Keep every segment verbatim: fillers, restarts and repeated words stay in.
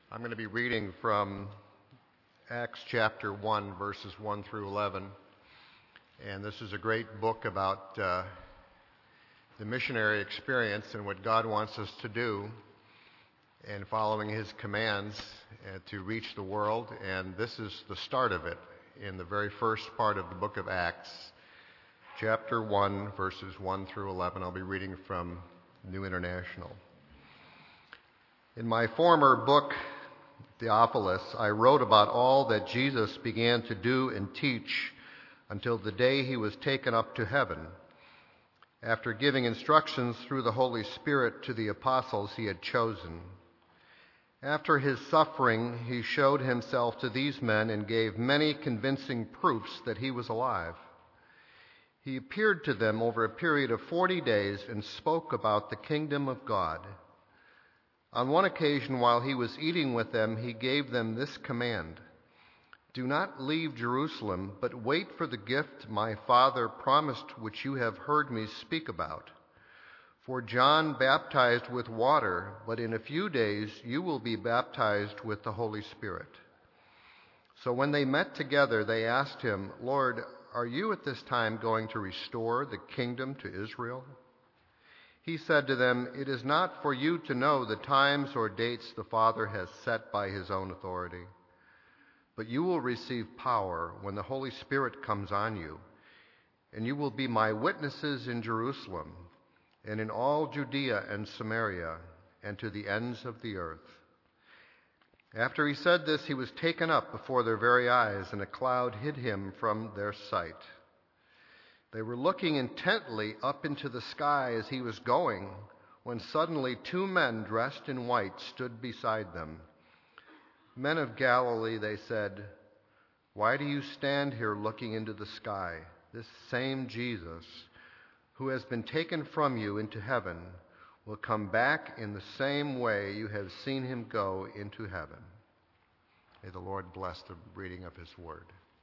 I'm going to be reading from Acts chapter one, verses one through eleven. And this is a great book about uh, the missionary experience and what God wants us to do and following His commands uh, to reach the world. And this is the start of it in the very first part of the book of Acts, chapter one, verses one through eleven. I'll be reading from New International. In my former book, Theophilus, I wrote about all that Jesus began to do and teach until the day he was taken up to heaven, after giving instructions through the Holy Spirit to the apostles he had chosen. After his suffering, he showed himself to these men and gave many convincing proofs that he was alive. He appeared to them over a period of forty days and spoke about the kingdom of God. On one occasion, while he was eating with them, he gave them this command: "Do not leave Jerusalem, but wait for the gift my Father promised, which you have heard me speak about. For John baptized with water, but in a few days you will be baptized with the Holy Spirit." So when they met together, they asked him, "Lord, are you at this time going to restore the kingdom to Israel?" He said to them, "It is not for you to know the times or dates the Father has set by his own authority, but you will receive power when the Holy Spirit comes on you, and you will be my witnesses in Jerusalem and in all Judea and Samaria and to the ends of the earth." After he said this, he was taken up before their very eyes, and a cloud hid him from their sight. They were looking intently up into the sky as he was going, when suddenly two men dressed in white stood beside them. "Men of Galilee," they said, "why do you stand here looking into the sky? This same Jesus, who has been taken from you into heaven, will come back in the same way you have seen him go into heaven." May the Lord bless the reading of his word.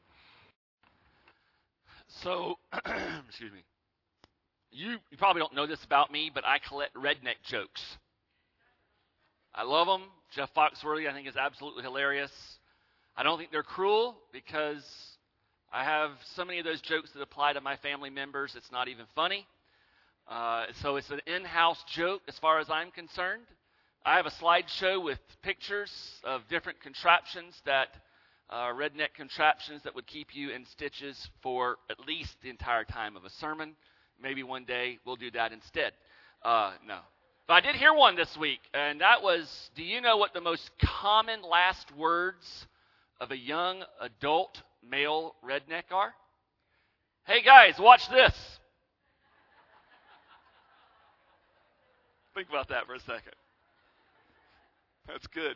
So, excuse me. You, you probably don't know this about me, but I collect redneck jokes. I love them. Jeff Foxworthy, I think, is absolutely hilarious. I don't think they're cruel because I have so many of those jokes that apply to my family members, it's not even funny. Uh, so it's an in-house joke as far as I'm concerned. I have a slideshow with pictures of different contraptions that Uh, redneck contraptions that would keep you in stitches for at least the entire time of a sermon. Maybe one day we'll do that instead. Uh, no. But I did hear one this week, and that was, do you know what the most common last words of a young adult male redneck are? "Hey guys, watch this." Think about that for a second. That's good.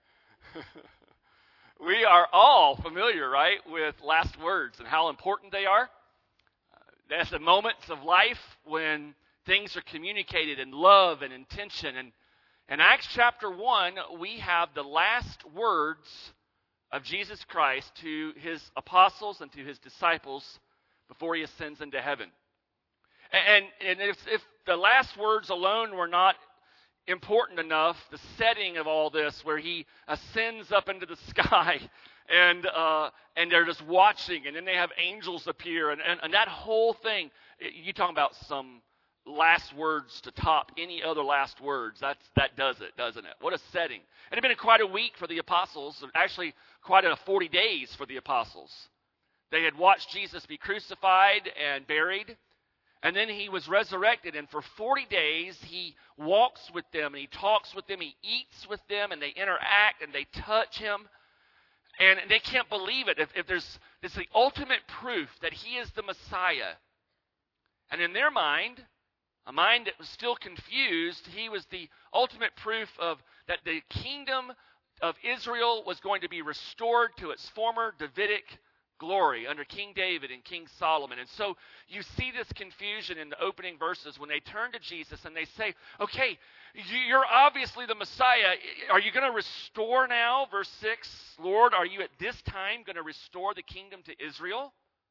We are all familiar, right, with last words and how important they are. Uh, that's the moments of life when things are communicated in love and intention. And in Acts chapter one, we have the last words of Jesus Christ to his apostles and to his disciples before he ascends into heaven. And, and if, if the last words alone were not important enough, the setting of all this, where he ascends up into the sky and uh, and they're just watching, and then they have angels appear, and, and, and that whole thing, you talking about some last words to top any other last words. That's that does it, doesn't it? What a setting. It had been quite a week for the apostles, actually quite a forty days for the apostles. They had watched Jesus be crucified and buried. And then he was resurrected, and for forty days he walks with them, and he talks with them, he eats with them, and they interact, and they touch him. And they can't believe it. If, if there's, it's the ultimate proof that he is the Messiah. And in their mind, a mind that was still confused, he was the ultimate proof of that the kingdom of Israel was going to be restored to its former Davidic glory under King David and King Solomon. And so you see this confusion in the opening verses when they turn to Jesus and they say, "Okay, you're obviously the Messiah. Are you going to restore now?" Verse six, "Lord, are you at this time going to restore the kingdom to Israel?"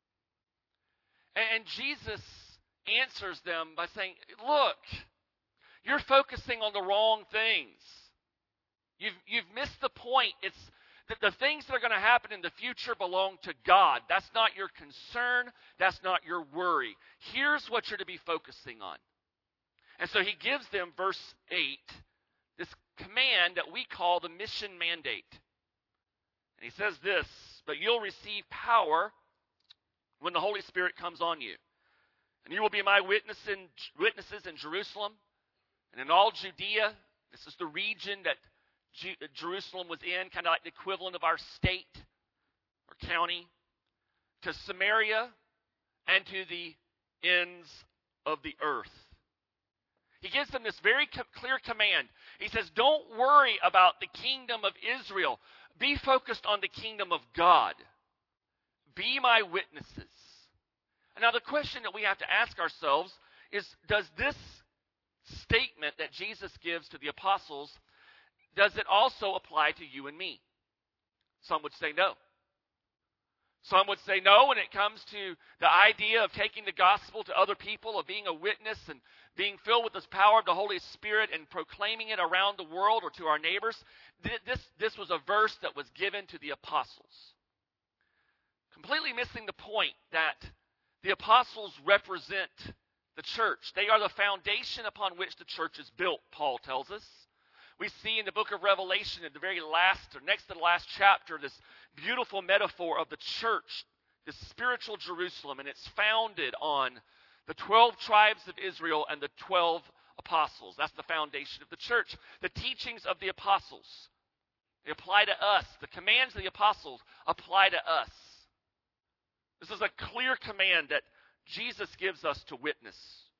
And Jesus answers them by saying, "Look, you're focusing on the wrong things. You've, you've missed the point. It's that the things that are going to happen in the future belong to God. That's not your concern. That's not your worry. Here's what you're to be focusing on. And so he gives them, verse eight, this command that we call the mission mandate. And he says this, but you'll receive power when the Holy Spirit comes on you. And you will be my witness in, witnesses in Jerusalem and in all Judea. This is the region that Ju- Jerusalem was in, kind of like the equivalent of our state or county, to Samaria and to the ends of the earth. He gives them this very co- clear command. He says, don't worry about the kingdom of Israel. Be focused on the kingdom of God. Be my witnesses. And now the question that we have to ask ourselves is, does this statement that Jesus gives to the apostles, does it also apply to you and me? Some would say no. Some would say no when it comes to the idea of taking the gospel to other people, of being a witness and being filled with this power of the Holy Spirit and proclaiming it around the world or to our neighbors. This, this was a verse that was given to the apostles. Completely missing the point that the apostles represent the church. They are the foundation upon which the church is built, Paul tells us. We see in the book of Revelation, at the very last, or next to the last chapter, this beautiful metaphor of the church, this spiritual Jerusalem, and it's founded on the twelve tribes of Israel and the twelve apostles. That's the foundation of the church. The teachings of the apostles, they apply to us. The commands of the apostles apply to us. This is a clear command that Jesus gives us to witness.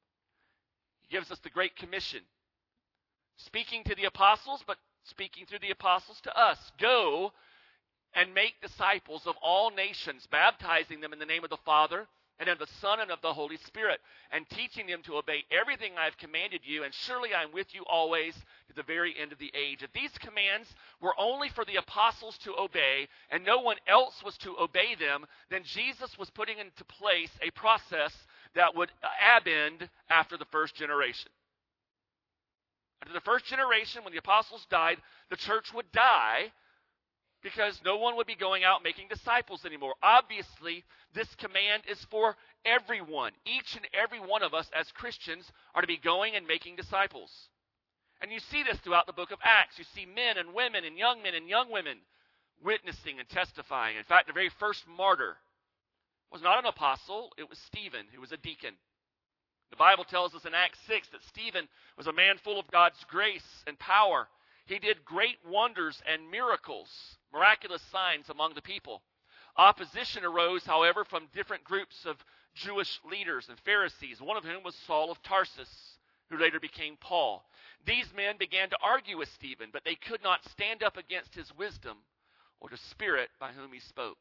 He gives us the Great Commission, speaking to the apostles, but speaking through the apostles to us. Go and make disciples of all nations, baptizing them in the name of the Father and of the Son and of the Holy Spirit, and teaching them to obey everything I have commanded you, and surely I am with you always to the very end of the age. If these commands were only for the apostles to obey, and no one else was to obey them, then Jesus was putting into place a process that would abend after the first generation. After the first generation, when the apostles died, the church would die because no one would be going out making disciples anymore. Obviously, this command is for everyone. Each and every one of us as Christians are to be going and making disciples. And you see this throughout the book of Acts. You see men and women and young men and young women witnessing and testifying. In fact, the very first martyr was not an apostle. It was Stephen, who was a deacon. The Bible tells us in Acts six that Stephen was a man full of God's grace and power. He did great wonders and miracles, miraculous signs among the people. Opposition arose, however, from different groups of Jewish leaders and Pharisees, one of whom was Saul of Tarsus, who later became Paul. These men began to argue with Stephen, but they could not stand up against his wisdom or the Spirit by whom he spoke.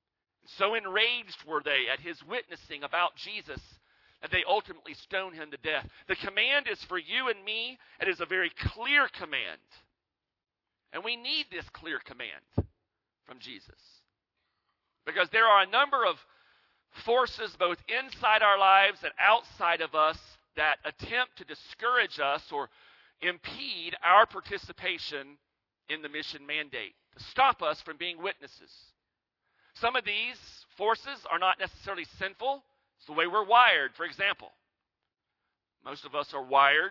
So enraged were they at his witnessing about Jesus that they ultimately stoned him to death. The command is for you and me. It is a very clear command. And we need this clear command from Jesus. Because there are a number of forces both inside our lives and outside of us that attempt to discourage us or impede our participation in the mission mandate, to stop us from being witnesses. Some of these forces are not necessarily sinful. It's the way we're wired. For example, most of us are wired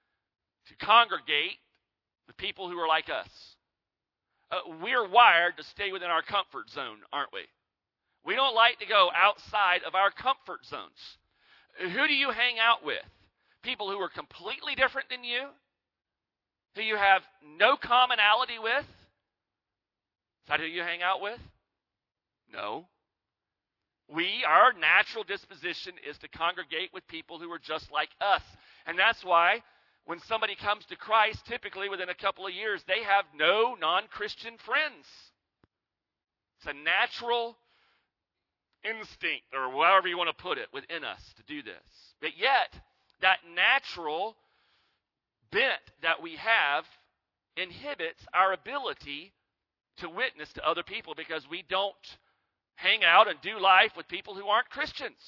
to congregate with people who are like us. Uh, we're wired to stay within our comfort zone, aren't we? We don't like to go outside of our comfort zones. Who do you hang out with? People who are completely different than you? Who you have no commonality with? Is that who you hang out with? No. We, our natural disposition is to congregate with people who are just like us. And that's why when somebody comes to Christ, typically within a couple of years, they have no non-Christian friends. It's a natural instinct, or however you want to put it, within us to do this. But yet, that natural bent that we have inhibits our ability to witness to other people because we don't hang out and do life with people who aren't Christians.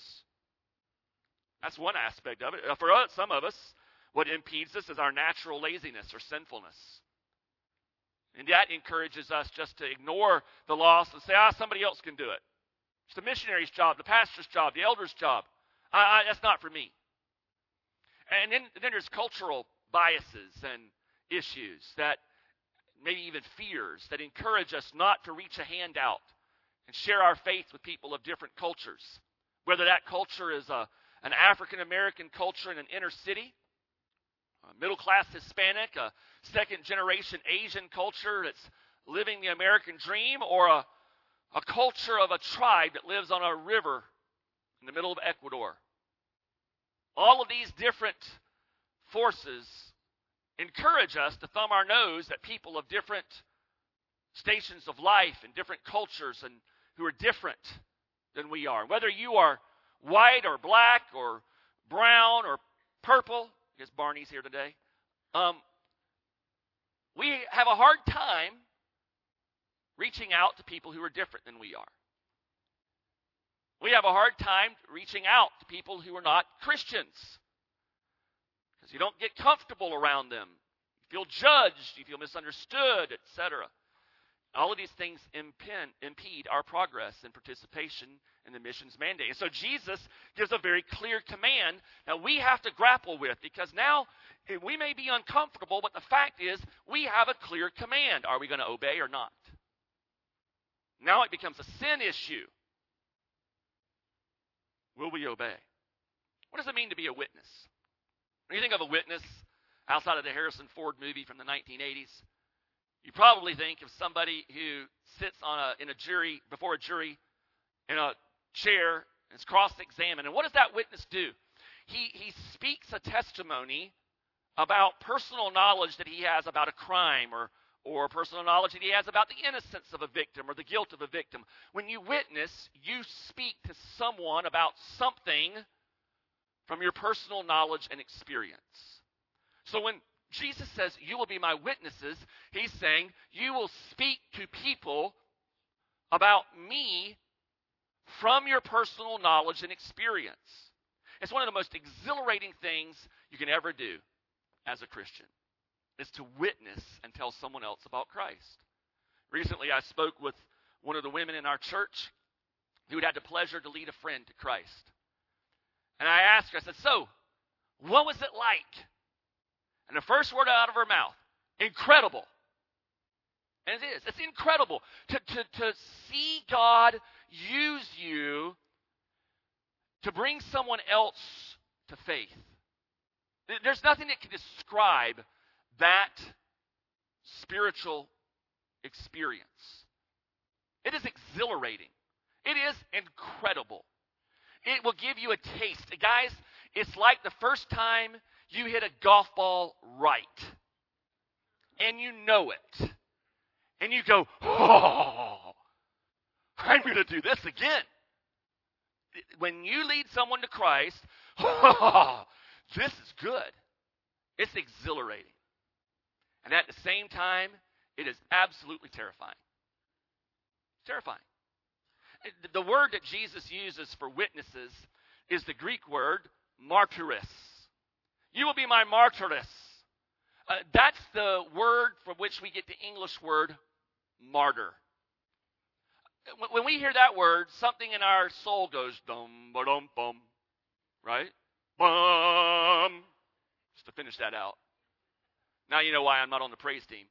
That's one aspect of it. For some of us, what impedes us is our natural laziness or sinfulness. And that encourages us just to ignore the lost and say, ah, somebody else can do it. It's the missionary's job, the pastor's job, the elder's job. I, I, that's not for me. And then, then there's cultural biases and issues that maybe even fears that encourage us not to reach a hand out and share our faith with people of different cultures. Whether that culture is a, an African-American culture in an inner city, a middle-class Hispanic, a second-generation Asian culture that's living the American dream, or a, a culture of a tribe that lives on a river in the middle of Ecuador. All of these different forces encourage us to thumb our nose at people of different stations of life and different cultures and who are different than we are. Whether you are white or black or brown or purple, I guess Barney's here today, um, we have a hard time reaching out to people who are different than we are. We have a hard time reaching out to people who are not Christians because you don't get comfortable around them. You feel judged, you feel misunderstood, et cetera. All of these things impede, impede our progress and participation in the missions mandate. And so Jesus gives a very clear command that we have to grapple with, because now we may be uncomfortable, but the fact is we have a clear command. Are we going to obey or not? Now it becomes a sin issue. Will we obey? What does it mean to be a witness? When you think of a witness outside of the Harrison Ford movie from the nineteen eighties, you probably think of somebody who sits on a, in a jury, before a jury, in a chair, and is cross-examined. And what does that witness do? He, he speaks a testimony about personal knowledge that he has about a crime, or, or personal knowledge that he has about the innocence of a victim or the guilt of a victim. When you witness, you speak to someone about something from your personal knowledge and experience. So when Jesus says, you will be my witnesses, he's saying, you will speak to people about me from your personal knowledge and experience. It's one of the most exhilarating things you can ever do as a Christian, is to witness and tell someone else about Christ. Recently, I spoke with one of the women in our church who had had the pleasure to lead a friend to Christ. And I asked her, I said, so, what was it like? And the first word out of her mouth, incredible. And it is. It's incredible to, to, to see God use you to bring someone else to faith. There's nothing that can describe that spiritual experience. It is exhilarating. It is incredible. It will give you a taste. Guys, it's like the first time you hit a golf ball right. And you know it. And you go, oh, I'm going to do this again. When you lead someone to Christ, oh, this is good. It's exhilarating. And at the same time, it is absolutely terrifying. Terrifying. The word that Jesus uses for witnesses is the Greek word martyris. You will be my martyris. Uh, that's the word from which we get the English word martyr. When we hear that word, something in our soul goes dum ba dum bum, right? Bum. Just to finish that out. Now you know why I'm not on the praise team.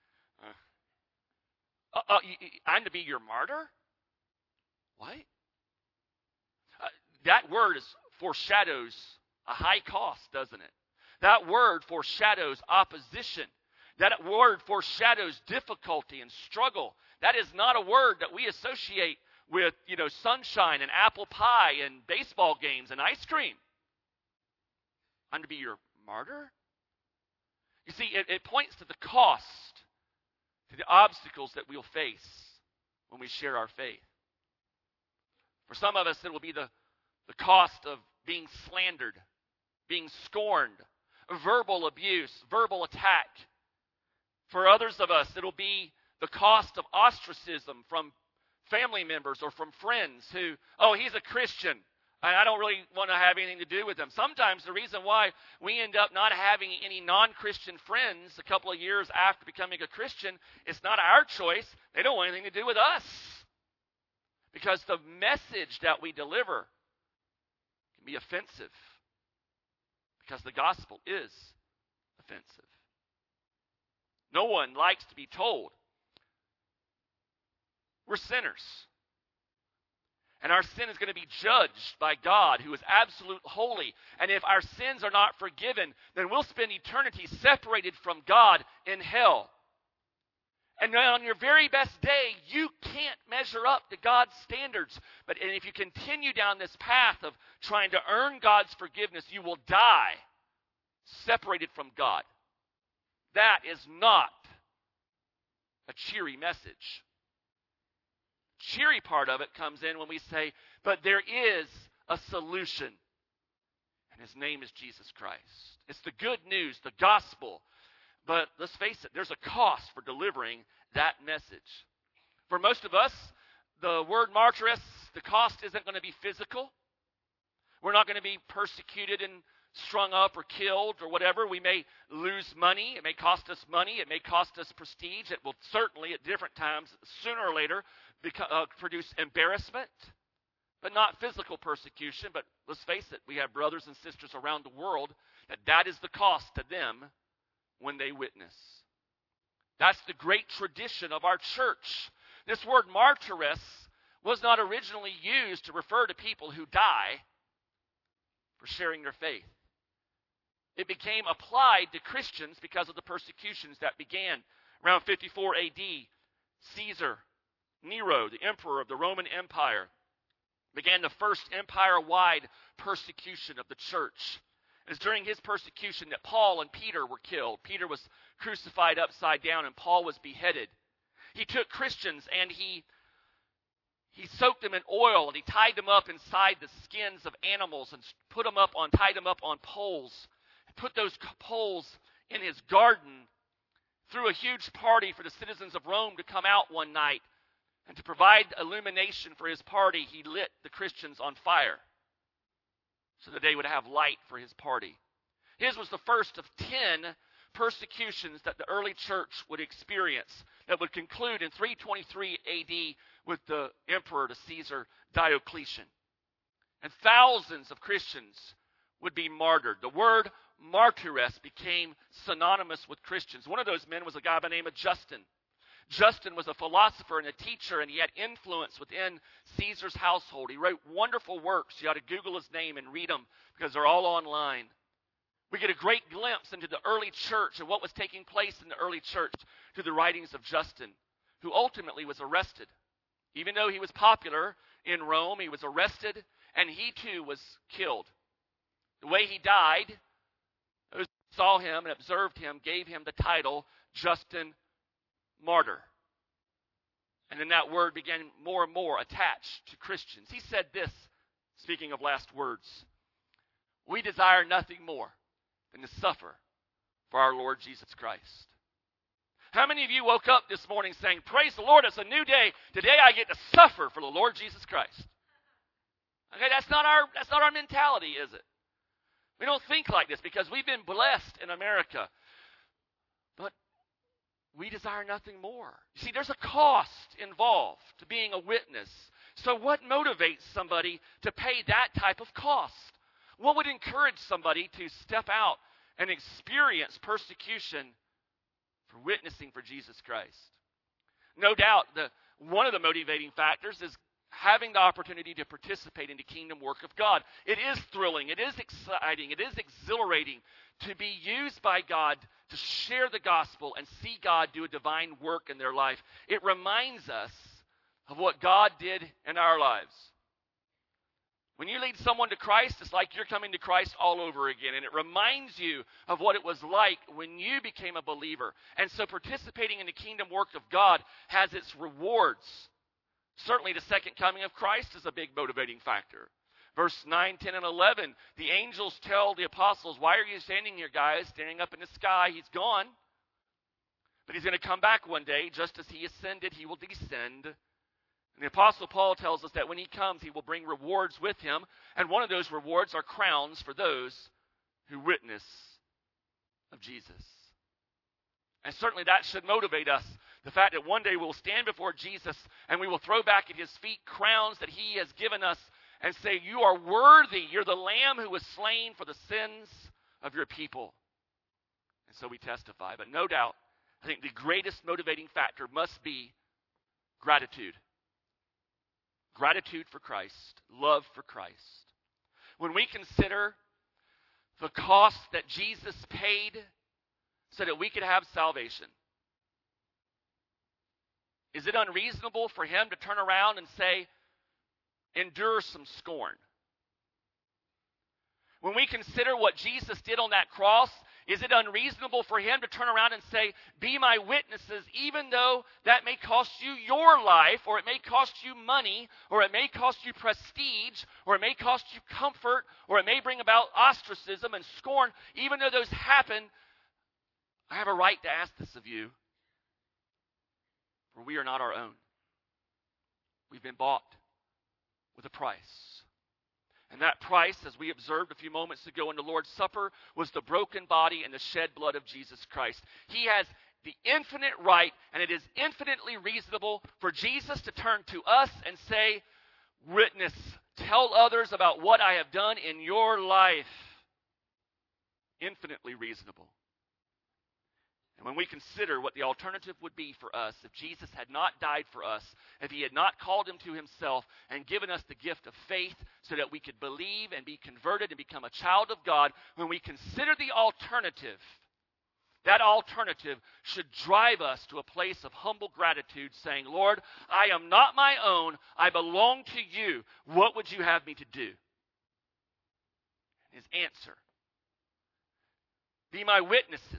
Uh, uh, I'm to be your martyr? What? Uh, that word is foreshadows a high cost, doesn't it? That word foreshadows opposition. That word foreshadows difficulty and struggle. That is not a word that we associate with, you know, sunshine and apple pie and baseball games and ice cream. I'm to be your martyr? You see, it, it points to the cost, to the obstacles that we'll face when we share our faith. For some of us, it will be the, the cost of being slandered, being scorned, verbal abuse, verbal attack. For others of us, it'll be the cost of ostracism from family members or from friends who, oh, he's a Christian. I don't really want to have anything to do with them. Sometimes the reason why we end up not having any non-Christian friends a couple of years after becoming a Christian, it's not our choice. They don't want anything to do with us. Because the message that we deliver can be offensive. Because the gospel is offensive. No one likes to be told we're sinners. And our sin is going to be judged by God, who is absolute holy. And if our sins are not forgiven, then we'll spend eternity separated from God in hell. And on your very best day, you can't measure up to God's standards. But and if you continue down this path of trying to earn God's forgiveness, you will die separated from God. That is not a cheery message. Cheery part of it comes in when we say, but there is a solution. And his name is Jesus Christ. It's the good news, the gospel. But let's face it, there's a cost for delivering that message. For most of us, the word martyrs, the cost isn't going to be physical. We're not going to be persecuted and strung up or killed or whatever. We may lose money. It may cost us money. It may cost us prestige. It will certainly at different times, sooner or later, beca- uh, produce embarrassment. But not physical persecution. But let's face it, we have brothers and sisters around the world that that is the cost to them when they witness. That's the great tradition of our church. This word martyrs was not originally used to refer to people who die for sharing their faith. It became applied to Christians because of the persecutions that began around fifty-four A D. Caesar, Nero, the emperor of the Roman Empire, began the first empire-wide persecution of the church. It was during his persecution that Paul and Peter were killed. Peter was crucified upside down and Paul was beheaded. He took Christians and he, he soaked them in oil and he tied them up inside the skins of animals and put them up on, tied them up on poles. And put those poles in his garden, threw a huge party for the citizens of Rome to come out one night. And to provide illumination for his party, he lit the Christians on fire, so that they would have light for his party. His was the first of ten persecutions that the early church would experience that would conclude in three twenty-three A D with the emperor, the Caesar Diocletian. And thousands of Christians would be martyred. The word martyrs became synonymous with Christians. One of those men was a guy by the name of Justin. Justin was a philosopher and a teacher, and he had influence within Caesar's household. He wrote wonderful works. You ought to Google his name and read them because they're all online. We get a great glimpse into the early church and what was taking place in the early church through the writings of Justin, who ultimately was arrested. Even though he was popular in Rome, he was arrested, and he too was killed. The way he died, those who saw him and observed him gave him the title Justin Martyr. And then that word began more and more attached to Christians. He said this, speaking of last words, "We desire nothing more than to suffer for our Lord Jesus Christ." How many of you woke up this morning saying, "Praise the Lord, it's a new day. Today I get to suffer for the Lord Jesus Christ"? Okay, that's not our that's not our mentality, is it? We don't think like this because we've been blessed in America. But we desire nothing more. You see, there's a cost involved to being a witness. So what motivates somebody to pay that type of cost? What would encourage somebody to step out and experience persecution for witnessing for Jesus Christ? No doubt, the, one of the motivating factors is having the opportunity to participate in the kingdom work of God. It is thrilling. It is exciting. It is exhilarating to be used by God to share the gospel and see God do a divine work in their life. It reminds us of what God did in our lives. When you lead someone to Christ, it's like you're coming to Christ all over again. And it reminds you of what it was like when you became a believer. And so participating in the kingdom work of God has its rewards. Certainly the second coming of Christ is a big motivating factor. Verse nine, ten, and eleven, the angels tell the apostles, "Why are you standing here, guys, staring up in the sky? He's gone. But he's going to come back one day. Just as he ascended, he will descend. And the Apostle Paul tells us that when he comes, he will bring rewards with him, and one of those rewards are crowns for those who witness of Jesus. And certainly that should motivate us, the fact that one day we'll stand before Jesus and we will throw back at his feet crowns that he has given us and say, you are worthy, you're the Lamb who was slain for the sins of your people. And so we testify. But no doubt, I think the greatest motivating factor must be gratitude. Gratitude for Christ, love for Christ. When we consider the cost that Jesus paid so that we could have salvation, is it unreasonable for him to turn around and say, endure some scorn? When we consider what Jesus did on that cross, is it unreasonable for him to turn around and say, be my witnesses, even though that may cost you your life, or it may cost you money, or it may cost you prestige, or it may cost you comfort, or it may bring about ostracism and scorn. Even though those happen, I have a right to ask this of you, for we are not our own. We've been bought with a price. And that price, as we observed a few moments ago in the Lord's Supper, was the broken body and the shed blood of Jesus Christ. He has the infinite right, and it is infinitely reasonable for Jesus to turn to us and say, witness, tell others about what I have done in your life. Infinitely reasonable. And when we consider what the alternative would be for us if Jesus had not died for us, if he had not called him to himself and given us the gift of faith so that we could believe and be converted and become a child of God, when we consider the alternative, that alternative should drive us to a place of humble gratitude, saying, Lord, I am not my own. I belong to you. What would you have me to do? His answer, be my witnesses.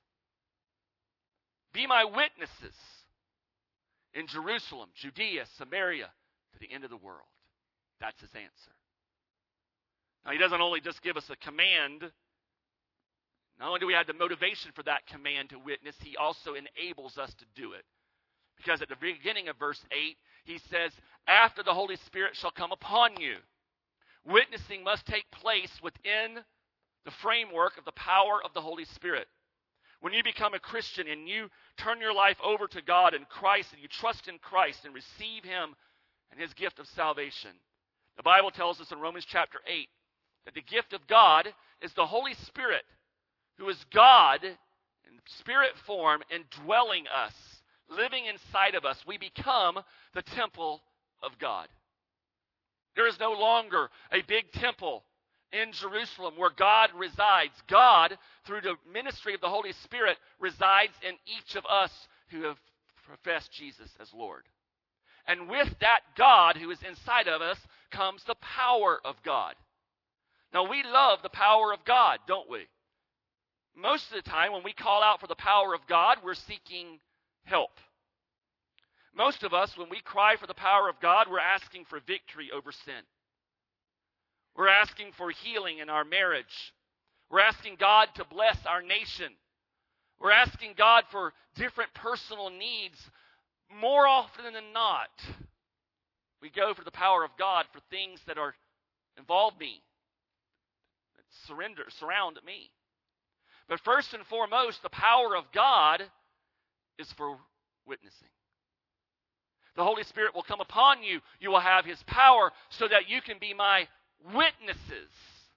Be my witnesses in Jerusalem, Judea, Samaria, to the end of the world. That's his answer. Now, he doesn't only just give us a command. Not only do we have the motivation for that command to witness, he also enables us to do it. Because at the beginning of verse eight, he says, after the Holy Spirit shall come upon you. Witnessing must take place within the framework of the power of the Holy Spirit. When you become a Christian and you turn your life over to God and Christ, and you trust in Christ and receive him and his gift of salvation, the Bible tells us in Romans chapter eight that the gift of God is the Holy Spirit, who is God in spirit form, indwelling us, living inside of us. We become the temple of God. There is no longer a big temple in Jerusalem where God resides. God, through the ministry of the Holy Spirit, resides in each of us who have professed Jesus as Lord. And with that God who is inside of us comes the power of God. Now, we love the power of God, don't we? Most of the time when we call out for the power of God, we're seeking help. Most of us, when we cry for the power of God, we're asking for victory over sin. We're asking for healing in our marriage. We're asking God to bless our nation. We're asking God for different personal needs. More often than not, we go for the power of God for things that are involve me, that surrender, surround me. But first and foremost, the power of God is for witnessing. The Holy Spirit will come upon you. You will have his power so that you can be my witnesses.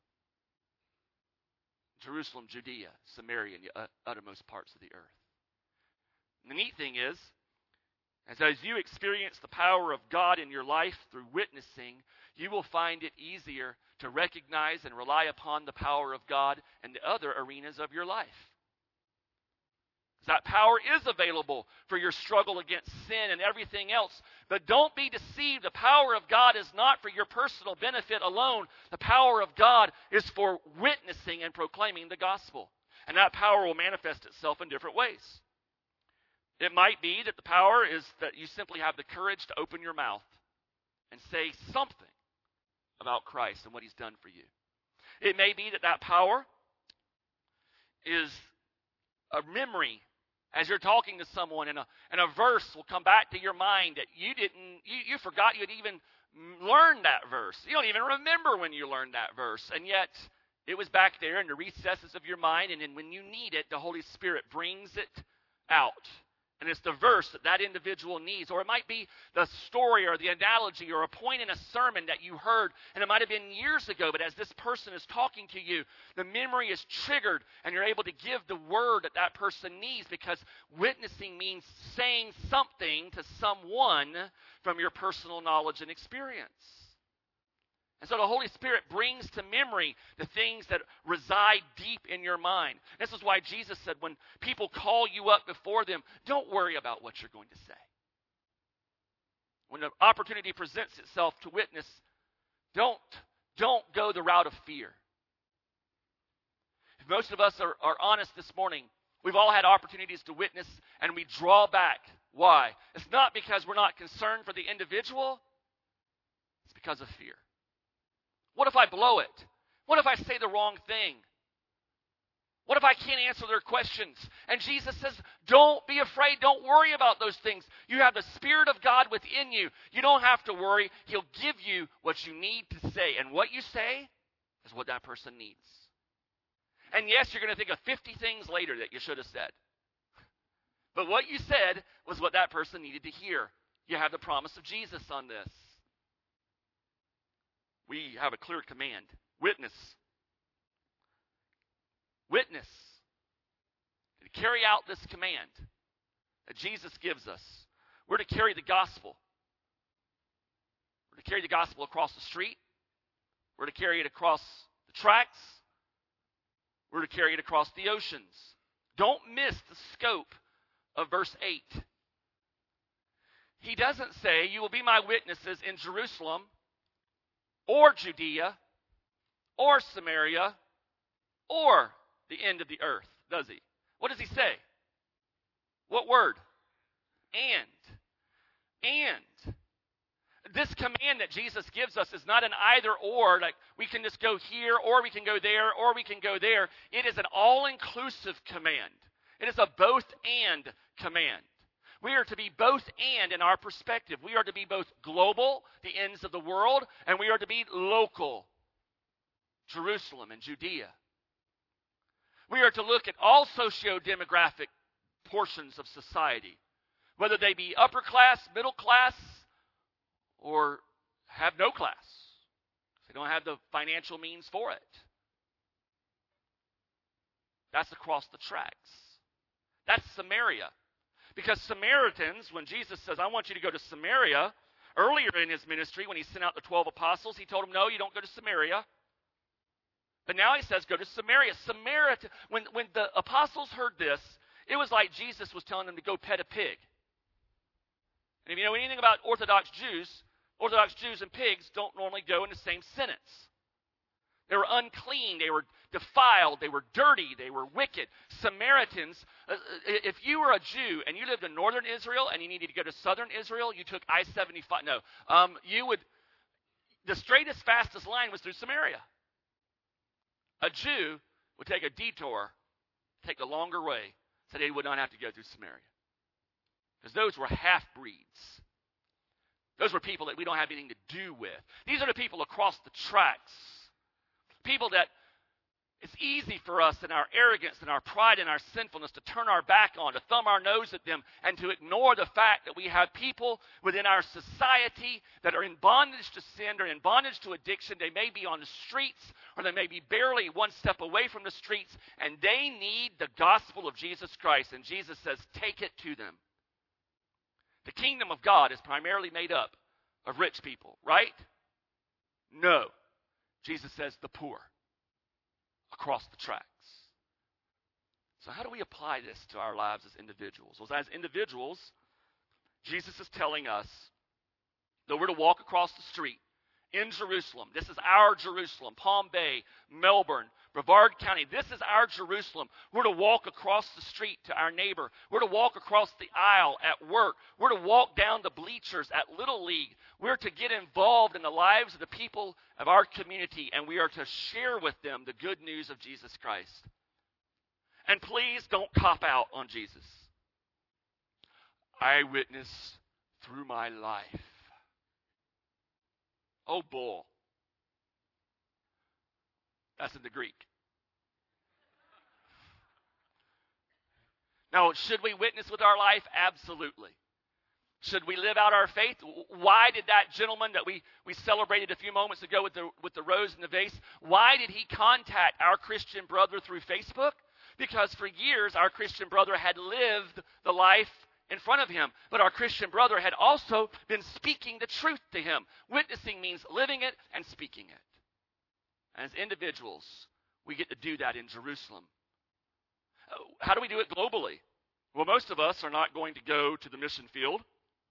Jerusalem, Judea, Samaria, and the uttermost parts of the earth. And the neat thing is, as, as you experience the power of God in your life through witnessing, you will find it easier to recognize and rely upon the power of God in the other arenas of your life. That power is available for your struggle against sin and everything else. But don't be deceived. The power of God is not for your personal benefit alone. The power of God is for witnessing and proclaiming the gospel. And that power will manifest itself in different ways. It might be that the power is that you simply have the courage to open your mouth and say something about Christ and what he's done for you. It may be that that power is a memory As you're talking to someone, and a, and a verse will come back to your mind that you didn't, you, you forgot you had even learned that verse. You don't even remember when you learned that verse, and yet it was back there in the recesses of your mind, and then when you need it, the Holy Spirit brings it out. And it's the verse that that individual needs. Or it might be the story or the analogy or a point in a sermon that you heard, and it might have been years ago, but as this person is talking to you, the memory is triggered, and you're able to give the word that that person needs, because witnessing means saying something to someone from your personal knowledge and experience. And so the Holy Spirit brings to memory the things that reside deep in your mind. This is why Jesus said, when people call you up before them, don't worry about what you're going to say. When the opportunity presents itself to witness, don't, don't go the route of fear. If most of us are, are honest this morning, we've all had opportunities to witness, and we draw back. Why? It's not because we're not concerned for the individual. It's because of fear. What if I blow it? What if I say the wrong thing? What if I can't answer their questions? And Jesus says, don't be afraid. Don't worry about those things. You have the Spirit of God within you. You don't have to worry. He'll give you what you need to say. And what you say is what that person needs. And yes, you're going to think of fifty things later that you should have said. But what you said was what that person needed to hear. You have the promise of Jesus on this. We have a clear command. Witness. Witness. To carry out this command that Jesus gives us, we're to carry the gospel. We're to carry the gospel across the street. We're to carry it across the tracks. We're to carry it across the oceans. Don't miss the scope of verse eight. He doesn't say, you will be my witnesses in Jerusalem, or Judea, or Samaria, or the end of the earth, does he? What does he say? What word? And. And. This command that Jesus gives us is not an either or, like we can just go here, or we can go there, or we can go there. It is an all-inclusive command. It is a both and command. We are to be both and in our perspective. We are to be both global, the ends of the world, and we are to be local, Jerusalem and Judea. We are to look at all socio-demographic portions of society, whether they be upper class, middle class, or have no class. They don't have the financial means for it. That's across the tracks. That's Samaria. Because Samaritans, when Jesus says, I want you to go to Samaria, earlier in his ministry, when he sent out the twelve apostles, he told them, no, you don't go to Samaria. But now he says, go to Samaria. Samaria, when, when the apostles heard this, it was like Jesus was telling them to go pet a pig. And if you know anything about Orthodox Jews, Orthodox Jews and pigs don't normally go in the same sentence. They were unclean, they were defiled, they were dirty, they were wicked. Samaritans, uh, if you were a Jew and you lived in northern Israel and you needed to go to southern Israel, you took I seventy-five. No, um, you would, the straightest, fastest line was through Samaria. A Jew would take a detour, take the longer way, so they would not have to go through Samaria. Because those were half-breeds. Those were people that we don't have anything to do with. These are the people across the tracks. People that it's easy for us in our arrogance and our pride and our sinfulness to turn our back on, to thumb our nose at them, and to ignore the fact that we have people within our society that are in bondage to sin or in bondage to addiction. They may be on the streets, or they may be barely one step away from the streets, and they need the gospel of Jesus Christ. And Jesus says, take it to them. The kingdom of God is primarily made up of rich people, right? No. Jesus says the poor across the tracks. So how do we apply this to our lives as individuals? Well, as individuals, Jesus is telling us that we're to walk across the street in Jerusalem. This is our Jerusalem, Palm Bay, Melbourne, Brevard County. This is our Jerusalem. We're to walk across the street to our neighbor. We're to walk across the aisle at work. We're to walk down the bleachers at Little League. We're to get involved in the lives of the people of our community, and we are to share with them the good news of Jesus Christ. And please don't cop out on Jesus. I witness through my life. Oh, bull. That's in the Greek. Now, should we witness with our life? Absolutely. Should we live out our faith? Why did that gentleman that we, we celebrated a few moments ago with the, with the rose and the vase, why did he contact our Christian brother through Facebook? Because for years our Christian brother had lived the life in front of him. But our Christian brother had also been speaking the truth to him. Witnessing means living it and speaking it. As individuals, we get to do that in Jerusalem. How do we do it globally? Well, most of us are not going to go to the mission field.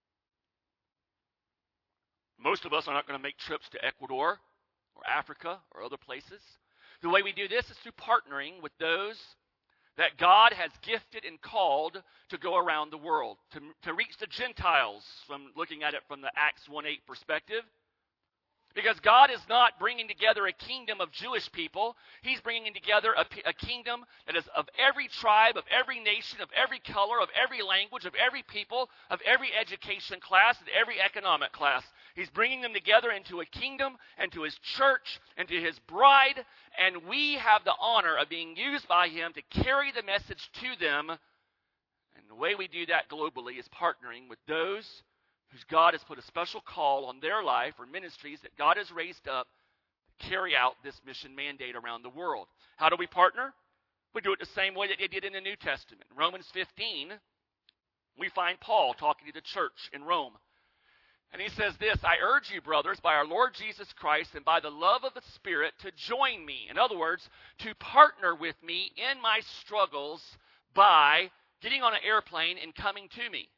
Most of us are not going to make trips to Ecuador or Africa or other places. The way we do this is through partnering with those that God has gifted and called to go around the world, to, to reach the Gentiles, from looking at it from the Acts one eight perspective. Because God is not bringing together a kingdom of Jewish people. He's bringing together a, a kingdom that is of every tribe, of every nation, of every color, of every language, of every people, of every education class, and every economic class. He's bringing them together into a kingdom and to his church and to his bride. And we have the honor of being used by him to carry the message to them. And the way we do that globally is partnering with those whose God has put a special call on their life, or ministries that God has raised up to carry out this mission mandate around the world. How do we partner? We do it the same way that they did in the New Testament. In Romans fifteen, we find Paul talking to the church in Rome. And he says this, I urge you, brothers, by our Lord Jesus Christ and by the love of the Spirit, to join me. In other words, to partner with me in my struggles by getting on an airplane and coming to me.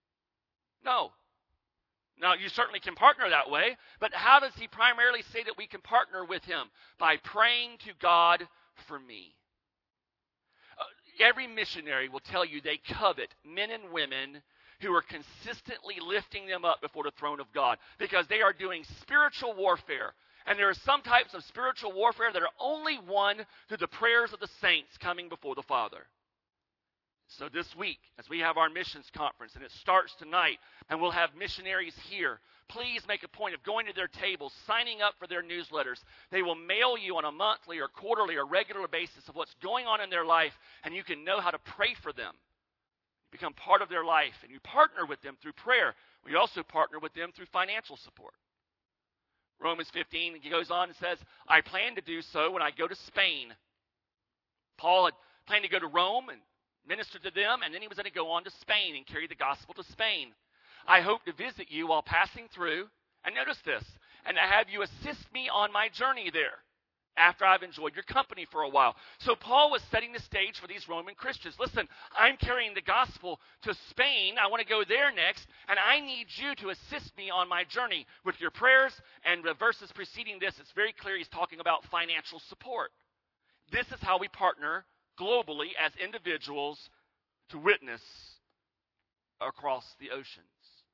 No. Now, you certainly can partner that way, but how does he primarily say that we can partner with him? By praying to God for me. Uh, every missionary will tell you they covet men and women who are consistently lifting them up before the throne of God, because they are doing spiritual warfare. And there are some types of spiritual warfare that are only won through the prayers of the saints coming before the Father. So this week, as we have our missions conference, and it starts tonight, and we'll have missionaries here, please make a point of going to their tables, signing up for their newsletters. They will mail you on a monthly or quarterly or regular basis of what's going on in their life, and you can know how to pray for them, become part of their life, and you partner with them through prayer. We also partner with them through financial support. Romans fifteen, he goes on and says, I plan to do so when I go to Spain. Paul had planned to go to Rome and minister to them, and then he was going to go on to Spain and carry the gospel to Spain. I hope to visit you while passing through, and notice this, and to have you assist me on my journey there after I've enjoyed your company for a while. So Paul was setting the stage for these Roman Christians. Listen, I'm carrying the gospel to Spain. I want to go there next, and I need you to assist me on my journey with your prayers. And the verses preceding this, it's very clear he's talking about financial support. This is how we partner globally as individuals to witness across the oceans.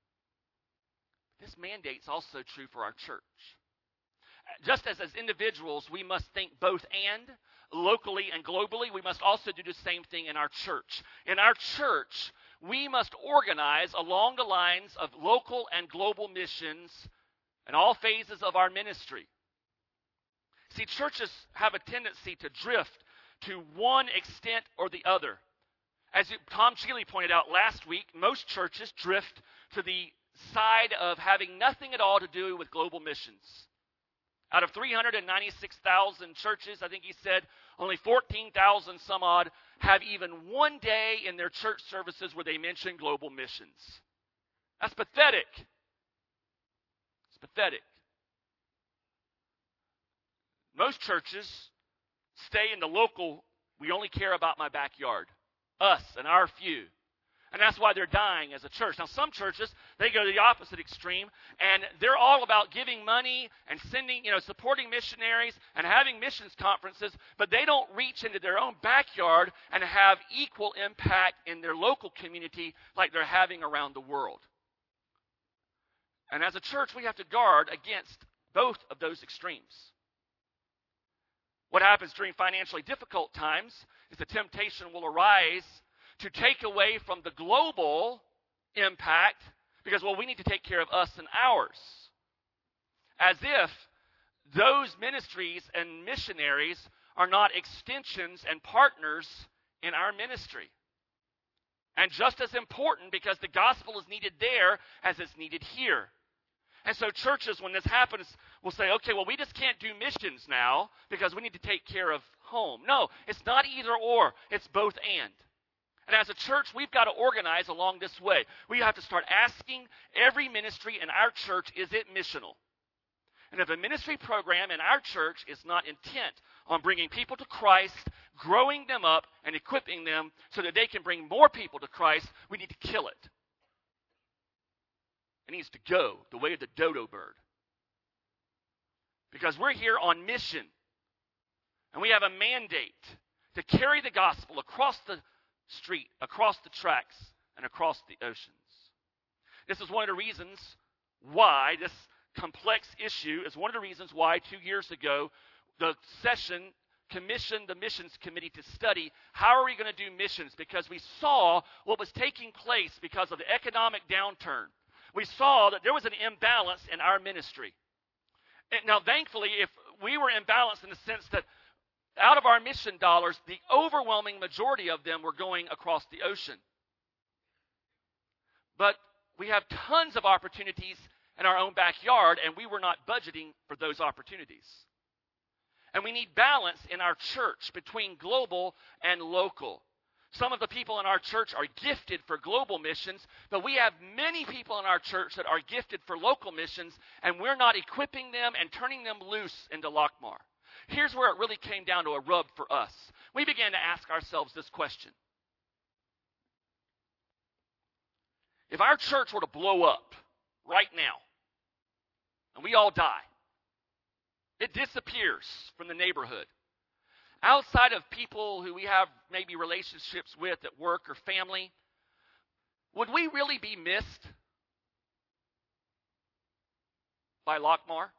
This mandate's also true for our church. Just as as individuals, we must think both and, locally and globally, we must also do the same thing in our church. In our church, we must organize along the lines of local and global missions in all phases of our ministry. See, churches have a tendency to drift to one extent or the other. As Tom Cheeley pointed out last week, most churches drift to the side of having nothing at all to do with global missions. Out of three hundred ninety-six thousand churches, I think he said, only fourteen thousand some odd have even one day in their church services where they mention global missions. That's pathetic. It's pathetic. Most churches stay in the local, we only care about my backyard, us and our few. And that's why they're dying as a church. Now, some churches, they go to the opposite extreme, and they're all about giving money and sending, you know, supporting missionaries and having missions conferences, but they don't reach into their own backyard and have equal impact in their local community like they're having around the world. And as a church, we have to guard against both of those extremes. What happens during financially difficult times is the temptation will arise to take away from the global impact because, well, we need to take care of us and ours. As if those ministries and missionaries are not extensions and partners in our ministry. And just as important, because the gospel is needed there as it's needed here. And so churches, when this happens, will say, okay, well, we just can't do missions now because we need to take care of home. No, it's not either or. It's both and. And as a church, we've got to organize along this way. We have to start asking every ministry in our church, is it missional? And if a ministry program in our church is not intent on bringing people to Christ, growing them up, and equipping them so that they can bring more people to Christ, we need to kill it. It needs to go the way of the dodo bird. Because we're here on mission. And we have a mandate to carry the gospel across the street, across the tracks, and across the oceans. This is one of the reasons why this complex issue is one of the reasons why two years ago the session commissioned the missions committee to study how are we going to do missions, because we saw what was taking place because of the economic downturn. We saw that there was an imbalance in our ministry. And now, thankfully, if we were imbalanced in the sense that out of our mission dollars, the overwhelming majority of them were going across the ocean. But we have tons of opportunities in our own backyard, and we were not budgeting for those opportunities. And we need balance in our church between global and local. Some of the people in our church are gifted for global missions, but we have many people in our church that are gifted for local missions, and we're not equipping them and turning them loose into Lockmar. Here's where it really came down to a rub for us. We began to ask ourselves this question. If our church were to blow up right now, and we all die, it disappears from the neighborhood. Outside of people who we have maybe relationships with at work or family, would we really be missed by Lockmar?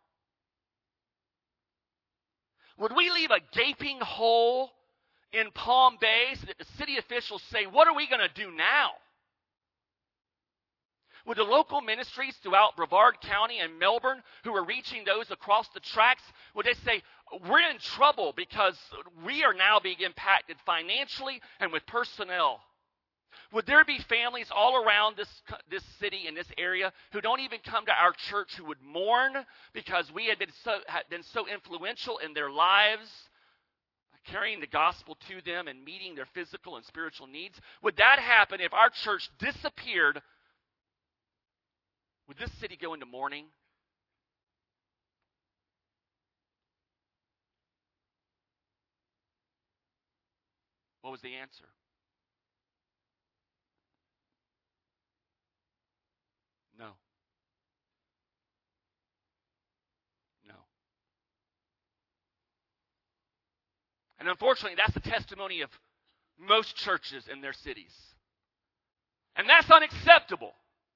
Would we leave a gaping hole in Palm Bay so that the city officials say, what are we going to do now? Would the local ministries throughout Brevard County and Melbourne who are reaching those across the tracks, would they say, we're in trouble because we are now being impacted financially and with personnel? Would there be families all around this, this city and this area who don't even come to our church who would mourn because we had been so, had been so influential in their lives, carrying the gospel to them and meeting their physical and spiritual needs? Would that happen if our church disappeared? Would this city go into mourning? What was the answer? No. No. And unfortunately, that's the testimony of most churches in their cities. And that's unacceptable.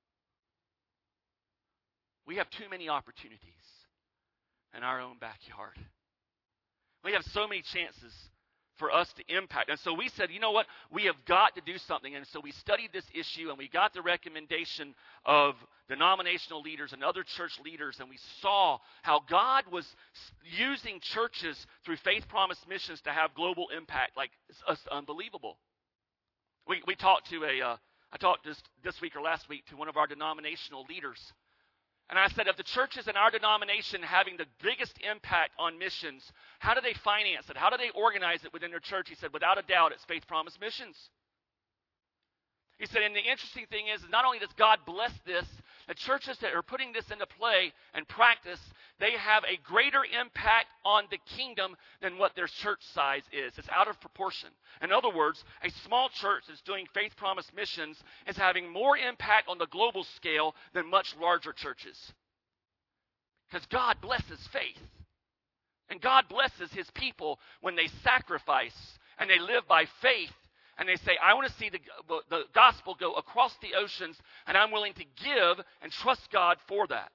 We have too many opportunities in our own backyard. We have so many chances for us to impact. And so we said, you know what? We have got to do something. And so we studied this issue, and we got the recommendation of denominational leaders and other church leaders, and we saw how God was using churches through Faith Promise Missions to have global impact. Like, it's, it's unbelievable. We we talked to a, uh, I talked just this week or last week to one of our denominational leaders. And I said, of the churches in our denomination having the biggest impact on missions, how do they finance it? How do they organize it within their church? He said, without a doubt, it's Faith Promise Missions. He said, and the interesting thing is, not only does God bless this, the churches that are putting this into play and practice, they have a greater impact on the kingdom than what their church size is. It's out of proportion. In other words, a small church that's doing Faith Promise Missions is having more impact on the global scale than much larger churches. Because God blesses faith. And God blesses his people when they sacrifice and they live by faith. And they say, I want to see the, the gospel go across the oceans, and I'm willing to give and trust God for that.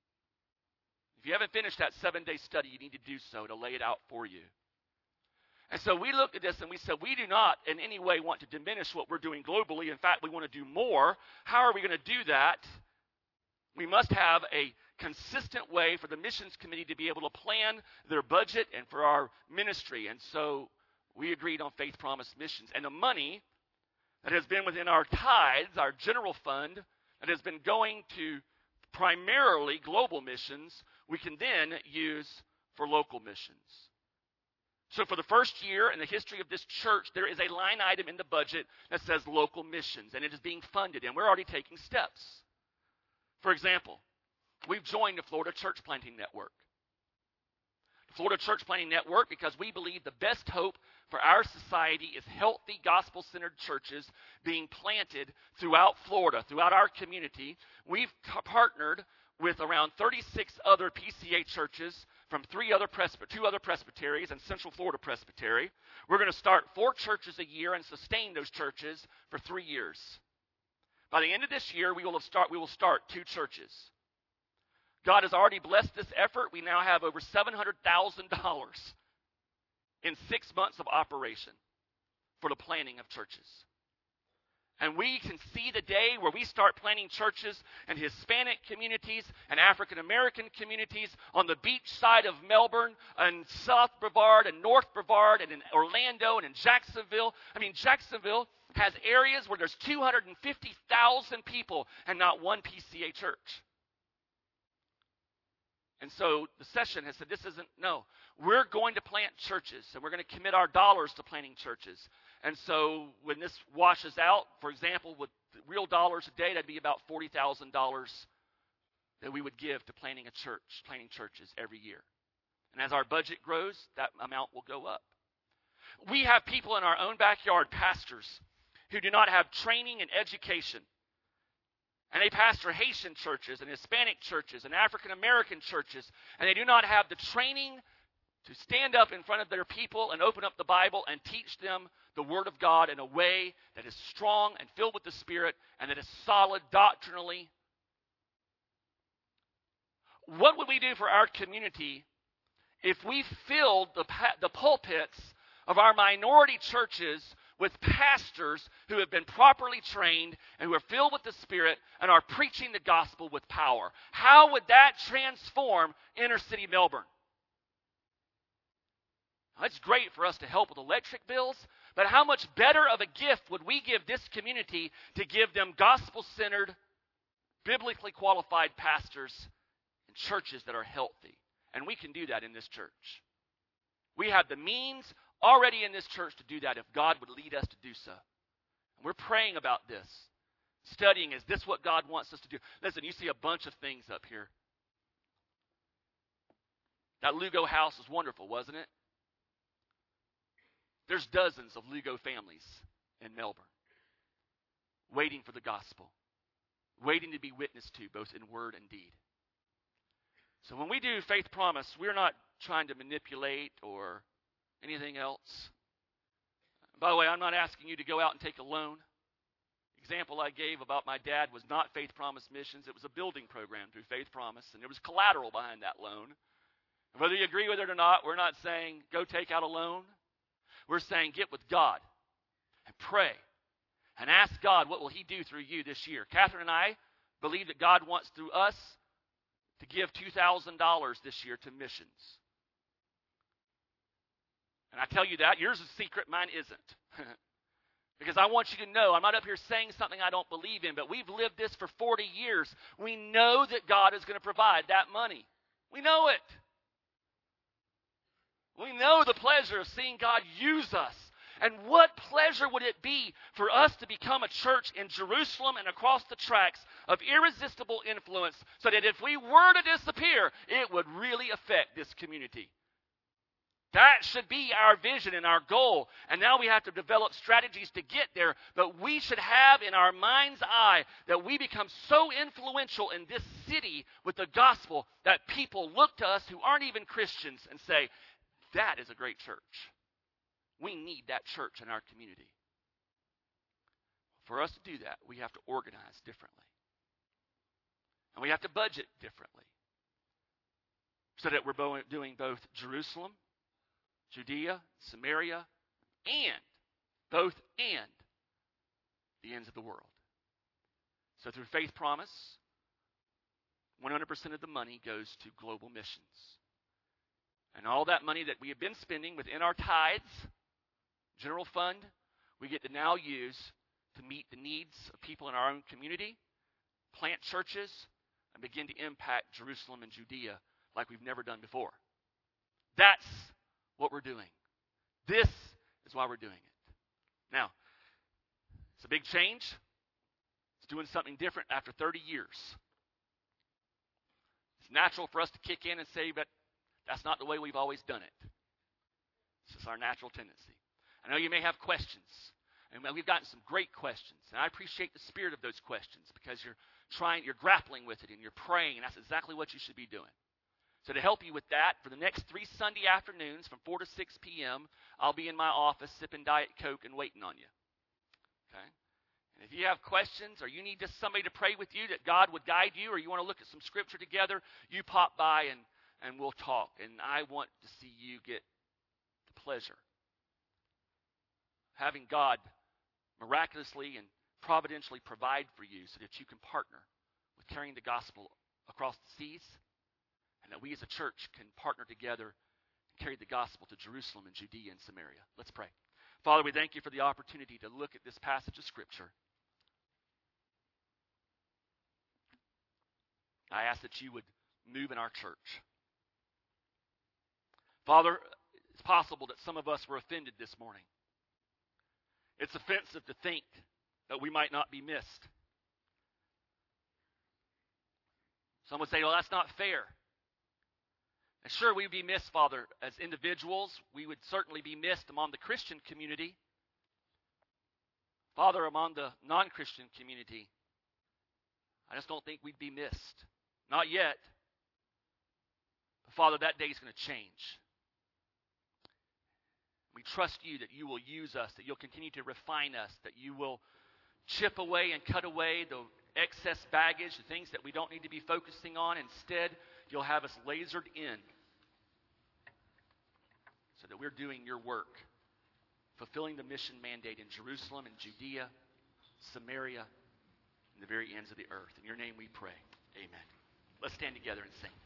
If you haven't finished that seven-day study, you need to do so to lay it out for you. And so we looked at this and we said, we do not in any way want to diminish what we're doing globally. In fact, we want to do more. How are we going to do that? We must have a consistent way for the missions committee to be able to plan their budget and for our ministry. And so we agreed on Faith Promise Missions. And the money that has been within our tithes, our general fund, that has been going to primarily global missions, we can then use for local missions. So for the first year in the history of this church, there is a line item in the budget that says local missions, and it is being funded, and we're already taking steps. For example, we've joined the Florida Church Planting Network. The Florida Church Planting Network, because we believe the best hope for our society is healthy, gospel-centered churches being planted throughout Florida, throughout our community. We've t- partnered with around thirty-six other P C A churches from three other presby- two other presbyteries and Central Florida Presbytery. We're going to start four churches a year and sustain those churches for three years. By the end of this year, we will have start we will start two churches. God has already blessed this effort. We now have over seven hundred thousand dollars in six months of operation for the planting of churches. And we can see the day where we start planting churches in Hispanic communities and African American communities on the beach side of Melbourne and South Brevard and North Brevard and in Orlando and in Jacksonville. I mean, Jacksonville has areas where there's two hundred fifty thousand people and not one P C A church. And so the session has said, this isn't, no, we're going to plant churches, and we're going to commit our dollars to planting churches. And so when this washes out, for example, with real dollars a day, that'd be about forty thousand dollars that we would give to planting a church, planting churches every year. And as our budget grows, that amount will go up. We have people in our own backyard, pastors, who do not have training and education. And they pastor Haitian churches and Hispanic churches and African American churches, and they do not have the training to stand up in front of their people and open up the Bible and teach them the Word of God in a way that is strong and filled with the Spirit and that is solid doctrinally. What would we do for our community if we filled the, the pulpits of our minority churches with pastors who have been properly trained and who are filled with the Spirit and are preaching the gospel with power? How would that transform inner city Melbourne? Now, it's great for us to help with electric bills, but how much better of a gift would we give this community to give them gospel-centered, biblically qualified pastors and churches that are healthy? And we can do that in this church. We have the means already in this church to do that if God would lead us to do so. And we're praying about this, studying, is this what God wants us to do? Listen, you see a bunch of things up here. That Lugo house was wonderful, wasn't it? There's dozens of Lugo families in Melbourne waiting for the gospel, waiting to be witnessed to both in word and deed. So when we do Faith Promise, we're not trying to manipulate or anything else. By the way, I'm not asking you to go out and take a loan. The example I gave about my dad was not Faith Promise Missions. It was a building program through Faith Promise, and there was collateral behind that loan. And whether you agree with it or not, we're not saying go take out a loan. We're saying get with God and pray and ask God what will He do through you this year. Catherine and I believe that God wants through us to give two thousand dollars this year to missions. And I tell you that, yours is secret, mine isn't. Because I want you to know, I'm not up here saying something I don't believe in, but we've lived this for forty years. We know that God is going to provide that money. We know it. We know the pleasure of seeing God use us. And what pleasure would it be for us to become a church in Jerusalem and across the tracks of irresistible influence so that if we were to disappear, it would really affect this community. That should be our vision and our goal. And now we have to develop strategies to get there. But we should have in our mind's eye that we become so influential in this city with the gospel that people look to us who aren't even Christians and say, that is a great church. We need that church in our community. For us to do that, we have to organize differently. And we have to budget differently. So that we're doing both Jerusalem Judea, Samaria, and, both and, the ends of the world. So through Faith Promise, one hundred percent of the money goes to global missions. And all that money that we have been spending within our tithes, general fund, we get to now use to meet the needs of people in our own community, plant churches, and begin to impact Jerusalem and Judea like we've never done before. That's what we're doing. This is why we're doing it. Now, it's a big change. It's doing something different after thirty years. It's natural for us to kick in and say, but that's not the way we've always done it. This is our natural tendency. I know you may have questions, and we've gotten some great questions, and I appreciate the spirit of those questions because you're trying, you're grappling with it, and you're praying, and that's exactly what you should be doing. So to help you with that, for the next three Sunday afternoons from four to six p.m., I'll be in my office sipping Diet Coke and waiting on you. Okay? And if you have questions or you need just somebody to pray with you that God would guide you, or you want to look at some scripture together, you pop by and, and we'll talk. And I want to see you get the pleasure having God miraculously and providentially provide for you so that you can partner with carrying the gospel across the seas, and that we as a church can partner together and carry the gospel to Jerusalem and Judea and Samaria. Let's pray. Father, we thank you for the opportunity to look at this passage of Scripture. I ask that you would move in our church. Father, it's possible that some of us were offended this morning. It's offensive to think that we might not be missed. Some would say, well, that's not fair. And sure, we would be missed, Father, as individuals. We would certainly be missed among the Christian community. Father, among the non-Christian community, I just don't think we'd be missed. Not yet. But Father, that day is going to change. We trust you that you will use us, that you'll continue to refine us, that you will chip away and cut away the excess baggage, the things that we don't need to be focusing on. Instead, you'll have us lasered in so that we're doing your work, fulfilling the mission mandate in Jerusalem and Judea, Samaria, and the very ends of the earth. In your name we pray. Amen. Let's stand together and sing.